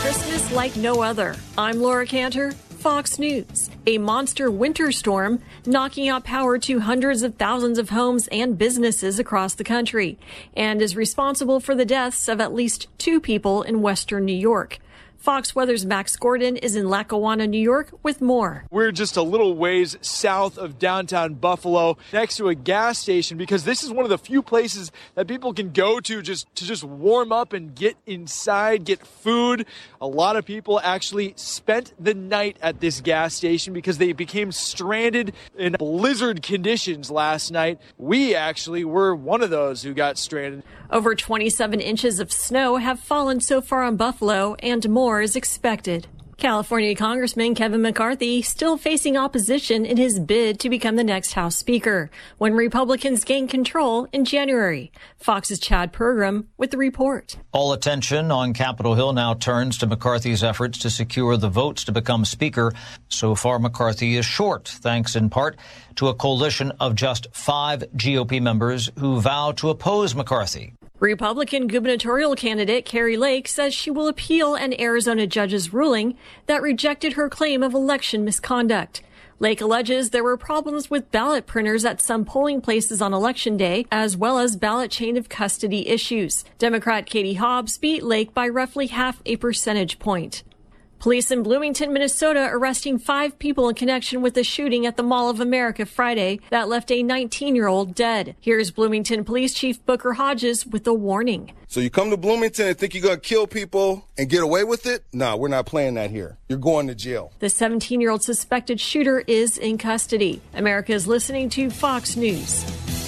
Christmas like no other. I'm Laura Cantor, Fox News. A monster winter storm knocking out power to hundreds of thousands of homes and businesses across the country and is responsible for the deaths of at least 2 people in western New York. Fox Weather's Max Gordon is in Lackawanna, New York, with more. We're just a little ways south of downtown Buffalo, next to a gas station, because this is one of the few places that people can go to just warm up and get inside, get food. A lot of people actually spent the night at this gas station because they became stranded in blizzard conditions last night. We actually were one of those who got stranded. Over 27 inches of snow have fallen so far on Buffalo, and more is expected. California Congressman Kevin McCarthy still facing opposition in his bid to become the next House Speaker when Republicans gain control in January. Fox's Chad Pergram with the report. All attention on Capitol Hill now turns to McCarthy's efforts to secure the votes to become Speaker. So far, McCarthy is short, thanks in part to a coalition of just 5 GOP members who vow to oppose McCarthy. Republican gubernatorial candidate Kari Lake says she will appeal an Arizona judge's ruling that rejected her claim of election misconduct. Lake alleges there were problems with ballot printers at some polling places on Election Day, as well as ballot chain of custody issues. Democrat Katie Hobbs beat Lake by roughly half a percentage point. Police in Bloomington, Minnesota, arresting 5 people in connection with the shooting at the Mall of America Friday that left a 19-year-old dead. Here's Bloomington Police Chief Booker Hodges with a warning. So you come to Bloomington and think you're going to kill people and get away with it? No, we're not playing that here. You're going to jail. The 17-year-old suspected shooter is in custody. America is listening to Fox News.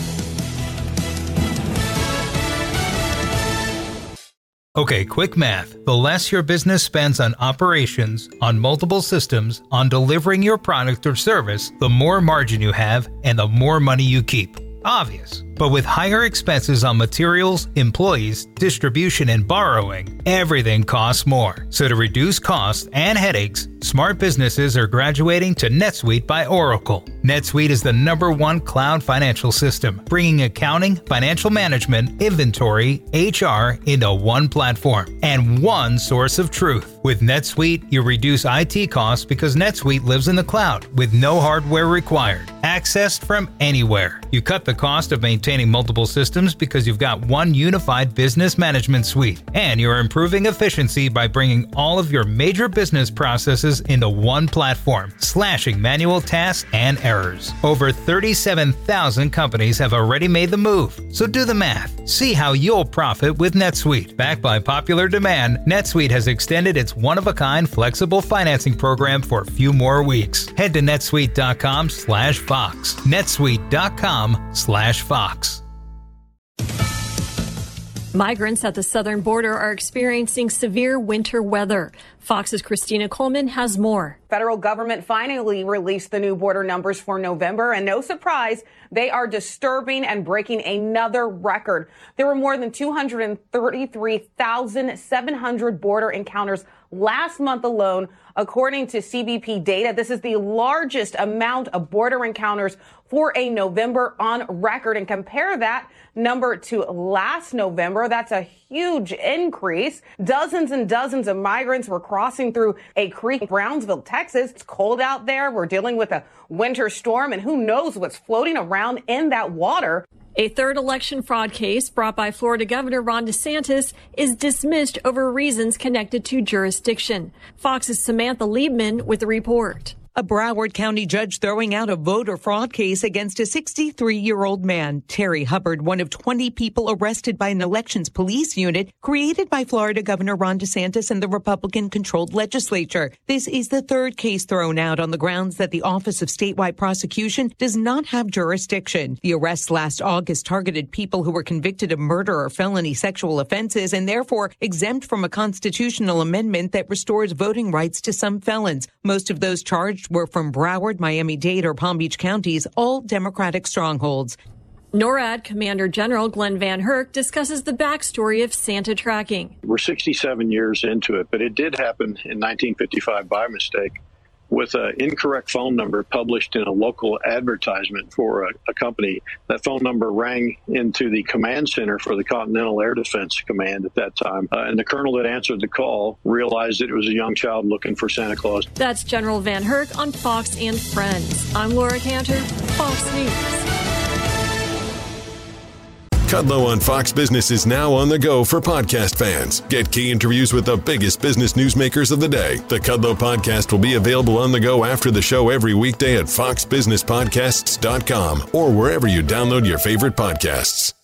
Okay, quick math. The less your business spends on operations, on multiple systems, on delivering your product or service, the more margin you have and the more money you keep. Obvious. But with higher expenses on materials, employees, distribution, and borrowing, everything costs more. So to reduce costs and headaches, smart businesses are graduating to NetSuite by Oracle. NetSuite is the #1 cloud financial system, bringing accounting, financial management, inventory, HR into one platform and one source of truth. With NetSuite, you reduce IT costs because NetSuite lives in the cloud with no hardware required, accessed from anywhere. You cut the cost of maintaining multiple systems because you've got one unified business management suite, and you're improving efficiency by bringing all of your major business processes into one platform, slashing manual tasks and errors. Over 37,000 companies have already made the move, so do the math. See how you'll profit with NetSuite. Backed by popular demand, NetSuite has extended its one-of-a-kind flexible financing program for a few more weeks. Head to netsuite.com/Fox. netsuite.com/Fox. Migrants at the southern border are experiencing severe winter weather. Fox's Christina Coleman has more. Federal government finally released the new border numbers for November, and no surprise, they are disturbing and breaking another record. There were more than 233,700 border encounters last month alone, according to CBP data. This is the largest amount of border encounters for a November on record. And compare that number to last November. That's a huge increase. Dozens and dozens of migrants were crossing through a creek in Brownsville, Texas. It's cold out there. We're dealing with a winter storm, and who knows what's floating around in that water. A third election fraud case brought by Florida Governor Ron DeSantis is dismissed over reasons connected to jurisdiction. Fox's Samantha Liebman with the report. A Broward County judge throwing out a voter fraud case against a 63-year-old man, Terry Hubbard, one of 20 people arrested by an elections police unit created by Florida Governor Ron DeSantis and the Republican-controlled legislature. This is the third case thrown out on the grounds that the Office of Statewide Prosecution does not have jurisdiction. The arrests last August targeted people who were convicted of murder or felony sexual offenses and therefore exempt from a constitutional amendment that restores voting rights to some felons. Most of those charged were from Broward, Miami-Dade, or Palm Beach counties, all Democratic strongholds. NORAD Commander General Glenn Van Herk discusses the backstory of Santa tracking. We're 67 years into it, but it did happen in 1955 by mistake with an incorrect phone number published in a local advertisement for a company. That phone number rang into the command center for the Continental Air Defense Command at that time. And the colonel that answered the call realized that it was a young child looking for Santa Claus. That's General Van Herk on Fox and Friends. I'm Laura Cantor, Fox News. Kudlow on Fox Business is now on the go for podcast fans. Get key interviews with the biggest business newsmakers of the day. The Kudlow podcast will be available on the go after the show every weekday at foxbusinesspodcasts.com or wherever you download your favorite podcasts.